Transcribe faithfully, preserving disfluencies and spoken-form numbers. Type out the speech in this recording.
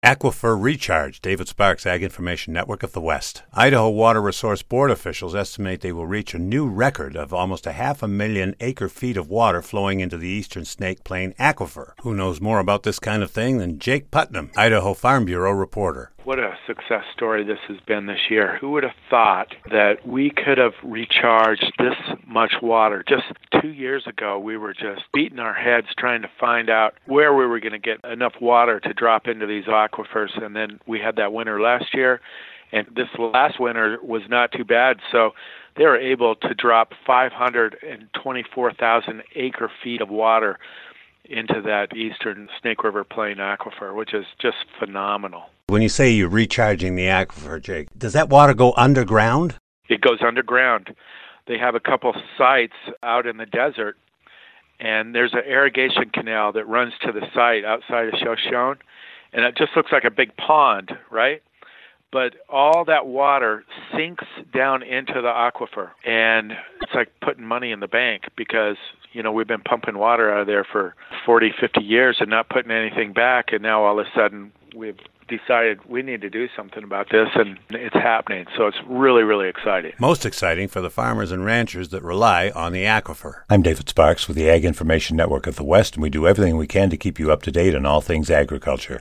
Aquifer Recharge, David Sparks, Ag Information Network of the West. Idaho Water Resource Board officials estimate they will reach a new record of almost a half a million acre-feet of water flowing into the eastern Snake Plain aquifer. Who knows more about this kind of thing than Jake Putnam, Idaho Farm Bureau reporter. What a success story this has been this year. Who would have thought that we could have recharged this much water? Just two years ago, we were just beating our heads trying to find out where we were going to get enough water to drop into these aquifers. And then we had that winter last year, and this last winter was not too bad. So they were able to drop five hundred twenty-four thousand acre feet of water into that eastern Snake River Plain aquifer, which is just phenomenal. When you say you're recharging the aquifer, Jake, does that water go underground? It goes underground. They have a couple sites out in the desert, and there's an irrigation canal that runs to the site outside of Shoshone, and it just looks like a big pond, right? But all that water sinks down into the aquifer, and it's like putting money in the bank because, you know, we've been pumping water out of there for forty, fifty years and not putting anything back, and now all of a sudden we've decided we need to do something about this, and it's happening. So it's really, really exciting. Most exciting for the farmers and ranchers that rely on the aquifer. I'm David Sparks with the Ag Information Network of the West, and we do everything we can to keep you up to date on all things agriculture.